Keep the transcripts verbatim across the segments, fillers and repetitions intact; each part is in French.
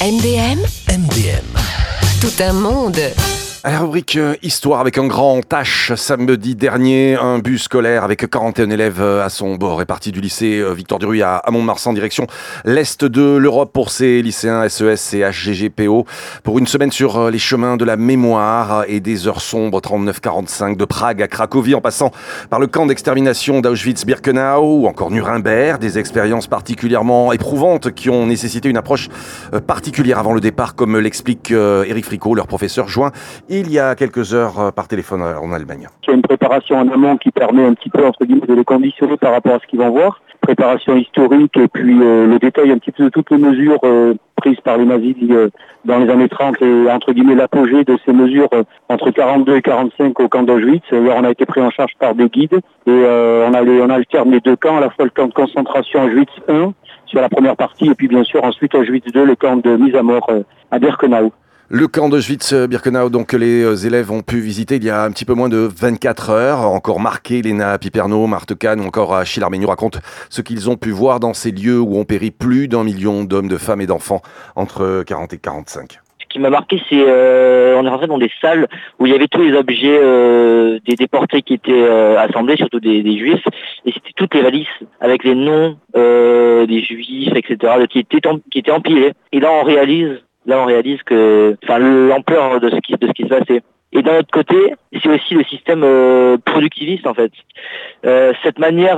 M D M, M D M. tout un monde. À la rubrique euh, Histoire avec un grand H, samedi dernier, un bus scolaire avec quarante et un élèves euh, à son bord est parti du lycée euh, Victor Duruy à, à Mont-de-Marsan en direction l'Est de l'Europe pour ces lycéens S E S et H G G P O pour une semaine sur euh, les chemins de la mémoire et des heures sombres trente-neuf quarante-cinq de Prague à Cracovie en passant par le camp d'extermination d'Auschwitz-Birkenau ou encore Nuremberg, des expériences particulièrement éprouvantes qui ont nécessité une approche euh, particulière avant le départ comme l'explique euh, Éric Fricot, leur professeur joint il y a quelques heures euh, par téléphone en Allemagne. Il y a une préparation en amont qui permet un petit peu, entre guillemets, de les conditionner par rapport à ce qu'ils vont voir. Préparation historique et puis euh, le détail un petit peu de toutes les mesures euh, prises par les nazis euh, dans les années trente et entre guillemets l'apogée de ces mesures euh, entre quarante-deux et quarante-cinq au camp d'Auschwitz. Alors, on a été pris en charge par des guides et euh, on, a les, on alterne les deux camps, à la fois le camp de concentration Auschwitz un sur la première partie et puis bien sûr ensuite Auschwitz deux, le camp de mise à mort euh, à Birkenau. Le camp d'Auschwitz-Birkenau, donc que les élèves ont pu visiter il y a un petit peu moins de vingt-quatre heures, encore marqué, Léna Piperno, Marthe Kahn ou encore Achille Arméniou racontent ce qu'ils ont pu voir dans ces lieux où ont péri plus d'un million d'hommes, de femmes et d'enfants entre quarante et quarante-cinq. Ce qui m'a marqué, c'est euh, on est rentré dans des salles où il y avait tous les objets euh, des déportés qui étaient euh, assemblés, surtout des, des juifs, et c'était toutes les valises avec les noms euh, des juifs, et cetera, qui étaient, qui étaient empilés. Et là, on réalise Là, on réalise que, enfin, l'ampleur de ce qui, de ce qui se passait. Et d'un autre côté, c'est aussi le système euh, productiviste, en fait. Euh, cette manière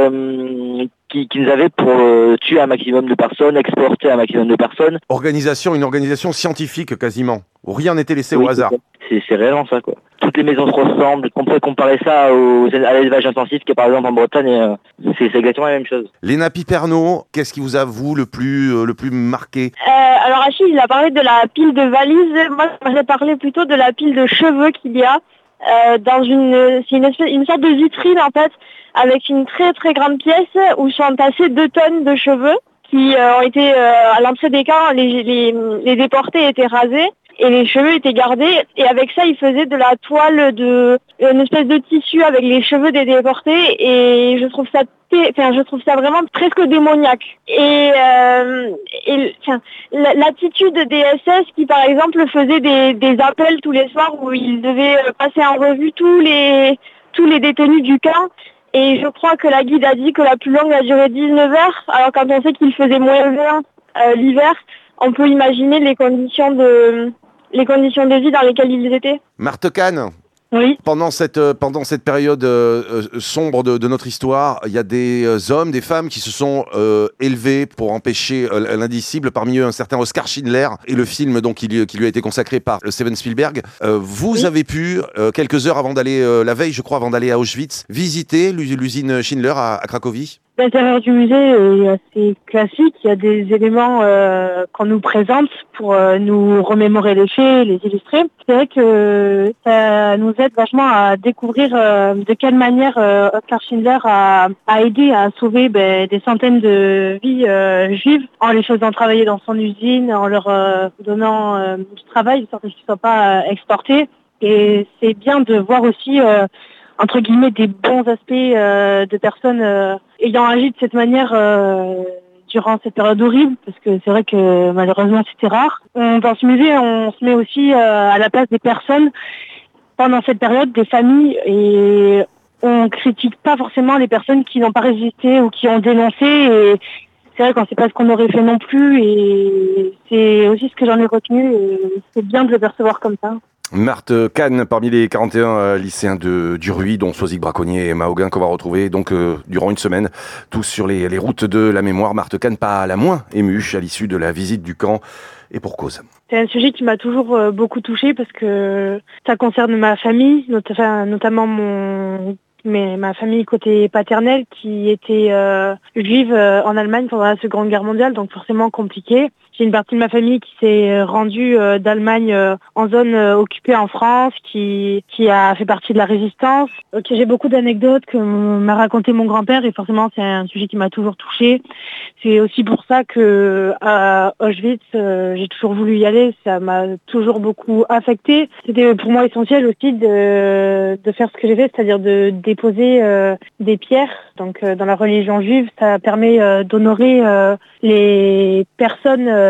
euh, qui, qui nous avait pour euh, tuer un maximum de personnes, exporter un maximum de personnes. Organisation, une organisation scientifique quasiment, où rien n'était laissé Oui, au hasard. C'est, c'est réellement ça, quoi. Toutes les maisons se ressemblent. On pourrait comparer ça aux, à l'élevage intensif qui est par exemple en Bretagne. Et, euh, c'est, c'est exactement la même chose. Léna Piperno, qu'est-ce qui vous a, vous, le plus, euh, le plus marqué ? euh, Alors Achille, il a parlé de la pile de valises. Moi, j'aimerais parler plutôt de la pile de cheveux qu'il y a euh, dans une... C'est une, espèce, une sorte de vitrine, en fait, avec une très très grande pièce où sont tassées deux tonnes de cheveux qui euh, ont été, euh, à l'entrée des camps, les, les, les déportés étaient rasés. Et les cheveux étaient gardés, et avec ça, ils faisaient de la toile, de une espèce de tissu avec les cheveux des déportés, et je trouve ça, enfin, je trouve ça vraiment presque démoniaque. Et, euh, et enfin, l'attitude des S S qui, par exemple, faisaient des, des appels tous les soirs où ils devaient passer en revue tous les tous les détenus du camp. Et je crois que la guide a dit que la plus longue a duré dix-neuf heures, alors quand on sait qu'il faisait moins vingt euh, l'hiver, on peut imaginer les conditions de les conditions de vie dans lesquelles ils étaient. Marthe Kahn, oui. Pendant cette, euh, pendant cette période euh, euh, sombre de, de notre histoire, il y a des euh, hommes, des femmes qui se sont euh, élevés pour empêcher euh, l'indicible, parmi eux un certain Oskar Schindler, et le film donc, qui, lui, qui lui a été consacré par Steven Spielberg. Euh, vous oui. avez pu, euh, quelques heures avant d'aller, euh, la veille je crois, avant d'aller à Auschwitz, visiter l'usine Schindler à, à Cracovie. L'intérieur du musée est assez classique. Il y a des éléments euh, qu'on nous présente pour euh, nous remémorer les faits, les illustrer. C'est vrai que ça nous aide vachement à découvrir euh, de quelle manière euh, Oskar Schindler a, a aidé à sauver ben, des centaines de vies euh, juives en les faisant travailler dans son usine, en leur euh, donnant euh, du travail, de sorte qu'ils ne soient pas euh, exportés. Et c'est bien de voir aussi... Euh, entre guillemets, des bons aspects euh, de personnes euh, ayant agi de cette manière euh, durant cette période horrible, parce que c'est vrai que malheureusement c'était rare. On, dans ce musée, on se met aussi euh, à la place des personnes pendant cette période, des familles, et on critique pas forcément les personnes qui n'ont pas résisté ou qui ont dénoncé, et c'est vrai qu'on ne sait pas ce qu'on aurait fait non plus, et c'est aussi ce que j'en ai retenu, et c'est bien de le percevoir comme ça. Marthe Kahn, parmi les quarante et un euh, lycéens de Duruy, dont Soisic Braconnier et Mahoguin, qu'on va retrouver donc euh, durant une semaine, tous sur les, les routes de la mémoire. Marthe Kahn, pas la moins émue à l'issue de la visite du camp, et pour cause. C'est un sujet qui m'a toujours euh, beaucoup touchée parce que ça concerne ma famille, not- enfin, notamment mon... mais ma famille côté paternel qui était euh, juive euh, en Allemagne pendant la Seconde Guerre mondiale, donc forcément compliqué. J'ai une partie de ma famille qui s'est rendue euh, d'Allemagne euh, en zone euh, occupée en France, qui qui a fait partie de la résistance. Donc, j'ai beaucoup d'anecdotes que m'a raconté mon grand-père, et forcément c'est un sujet qui m'a toujours touchée. C'est aussi pour ça que à Auschwitz, euh, j'ai toujours voulu y aller. Ça m'a toujours beaucoup affectée. C'était pour moi essentiel aussi de de faire ce que j'ai fait, c'est-à-dire de déposer euh, des pierres. Donc euh, dans la religion juive, ça permet euh, d'honorer euh, les personnes euh,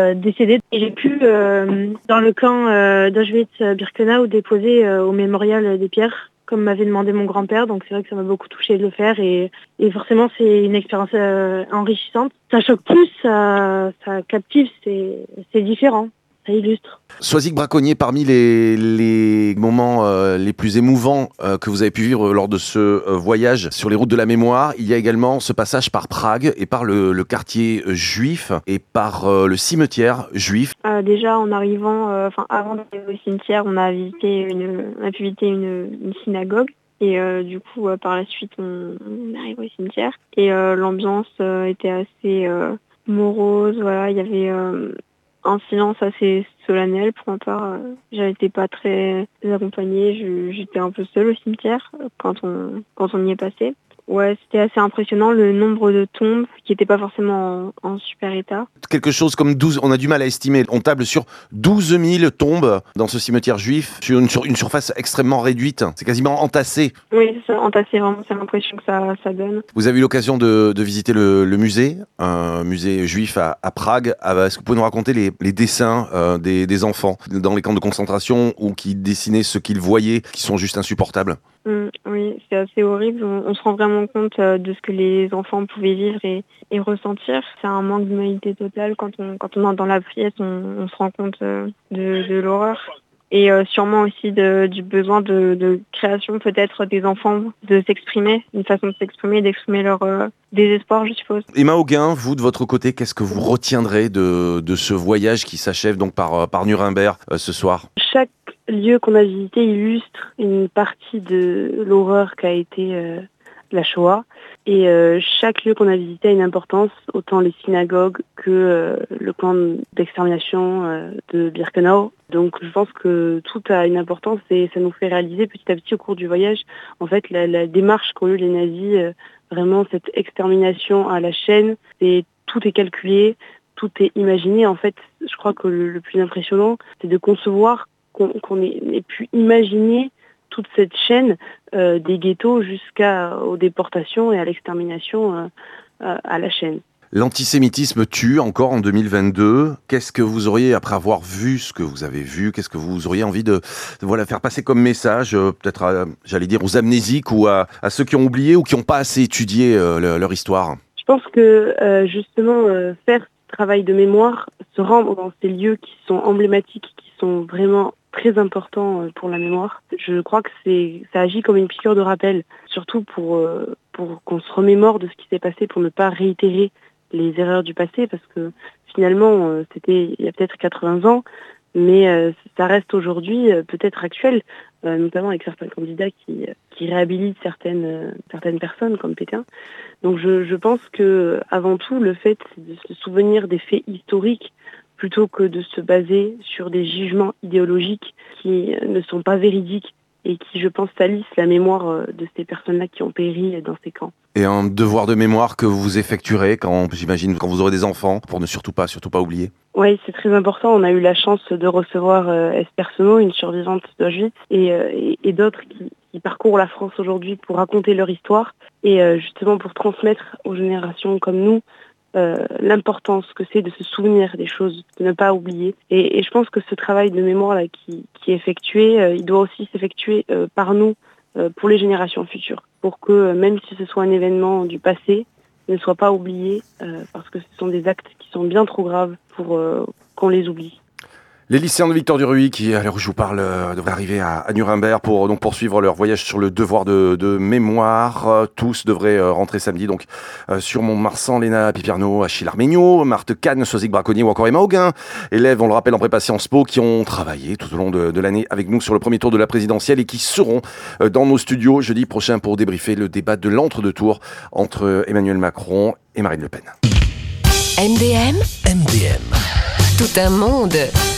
euh, décédés. Et j'ai pu, euh, dans le camp euh, d'Auschwitz-Birkenau, déposer euh, au mémorial des pierres, comme m'avait demandé mon grand-père. Donc c'est vrai que ça m'a beaucoup touché de le faire. Et, et forcément, c'est une expérience euh, enrichissante. Ça choque plus, ça, ça captive, c'est, c'est différent. Ça illustre. Soisic Braconnier, parmi les, les moments euh, les plus émouvants euh, que vous avez pu vivre lors de ce euh, voyage sur les routes de la mémoire, il y a également ce passage par Prague et par le, le quartier juif et par euh, le cimetière juif. Euh, déjà, en arrivant, enfin euh, avant d'arriver au cimetière, on a visité une, on a pu visiter une, une synagogue. Et euh, du coup, euh, par la suite, on, on arrive au cimetière. Et euh, l'ambiance euh, était assez euh, morose. Voilà, il y avait euh, un silence assez solennel pour ma part. J'avais été pas très accompagnée, je, j'étais un peu seule au cimetière quand on, quand on y est passé. Ouais, c'était assez impressionnant, le nombre de tombes qui n'étaient pas forcément en, en super état. Quelque chose comme douze, on a du mal à estimer, on table sur douze mille tombes dans ce cimetière juif, sur une, sur une surface extrêmement réduite, c'est quasiment entassé. Oui, c'est ça, entassé, vraiment, c'est l'impression que ça, ça donne. Vous avez eu l'occasion de, de visiter le, le musée, un musée juif à, à Prague. Est-ce que vous pouvez nous raconter les, les dessins euh, des, des enfants dans les camps de concentration ou qui dessinaient ce qu'ils voyaient, qui sont juste insupportables? Mmh, oui, c'est assez horrible. On, on se rend vraiment compte euh, de ce que les enfants pouvaient vivre et, et ressentir. C'est un manque d'humanité totale. Quand on, quand on entre dans la pièce, on, on se rend compte euh, de, de l'horreur. Et euh, sûrement aussi de, du besoin de, de création peut-être des enfants, de s'exprimer, une façon de s'exprimer, d'exprimer leur euh, désespoir, je suppose. Emma Auguin, vous de votre côté, qu'est-ce que vous retiendrez de, de ce voyage qui s'achève donc par, par Nuremberg euh, ce soir? Chaque lieu qu'on a visité illustre une partie de l'horreur qu'a été euh, la Shoah. Et euh, chaque lieu qu'on a visité a une importance, autant les synagogues que euh, le camp d'extermination euh, de Birkenau. Donc je pense que tout a une importance et ça nous fait réaliser petit à petit au cours du voyage, en fait, la, la démarche qu'ont eu les nazis, euh, vraiment cette extermination à la chaîne, et tout est calculé, tout est imaginé. En fait, je crois que le, le plus impressionnant, c'est de concevoir qu'on, qu'on ait, ait pu imaginer toute cette chaîne euh, des ghettos jusqu'aux déportations et à l'extermination euh, euh, à la chaîne. L'antisémitisme tue encore en deux mille vingt-deux. Qu'est-ce que vous auriez, après avoir vu ce que vous avez vu, qu'est-ce que vous auriez envie de, de voilà, faire passer comme message, euh, peut-être, à, j'allais dire, aux amnésiques ou à, à ceux qui ont oublié ou qui n'ont pas assez étudié euh, le, leur histoire? Je pense que euh, justement, euh, faire ce travail de mémoire, se rendre dans ces lieux qui sont emblématiques, qui sont vraiment très important pour la mémoire. Je crois que c'est, ça agit comme une piqûre de rappel, surtout pour, euh, pour qu'on se remémore de ce qui s'est passé, pour ne pas réitérer les erreurs du passé, parce que finalement, euh, c'était il y a peut-être quatre-vingts ans, mais euh, ça reste aujourd'hui euh, peut-être actuel, euh, notamment avec certains candidats qui, qui réhabilitent certaines, euh, certaines personnes, comme Pétain. Donc je, je pense que avant tout, le fait de se souvenir des faits historiques, plutôt que de se baser sur des jugements idéologiques qui ne sont pas véridiques et qui, je pense, salissent la mémoire de ces personnes-là qui ont péri dans ces camps. Et un devoir de mémoire que vous effectuerez quand, j'imagine, quand vous aurez des enfants, pour ne surtout pas, surtout pas oublier. Oui, c'est très important. On a eu la chance de recevoir euh, Esther Sono, une survivante d'Auschwitz, et, euh, et, et d'autres qui, qui parcourent la France aujourd'hui pour raconter leur histoire et euh, justement pour transmettre aux générations comme nous Euh, l'importance que c'est de se souvenir des choses, de ne pas oublier. Et, et je pense que ce travail de mémoire là qui, qui est effectué, euh, il doit aussi s'effectuer euh, par nous euh, pour les générations futures, pour que euh, même si ce soit un événement du passé, ne soit pas oublié, euh, parce que ce sont des actes qui sont bien trop graves pour euh, qu'on les oublie. Les lycéens de Victor-Duruy qui, à l'heure où je vous parle, euh, devraient arriver à, à Nuremberg pour donc poursuivre leur voyage sur le devoir de, de mémoire. Euh, tous devraient euh, rentrer samedi donc euh, sur Mont-de-Marsan. Léna Piperno, Achille Arménio, Marthe Kahn, Soisic Braconnier ou encore Emma Auguin. Élèves, on le rappelle, en prépa Sciences Po, qui ont travaillé tout au long de, de l'année avec nous sur le premier tour de la présidentielle et qui seront euh, dans nos studios jeudi prochain pour débriefer le débat de l'entre-deux-tours entre Emmanuel Macron et Marine Le Pen. M D M, M D M, tout un monde.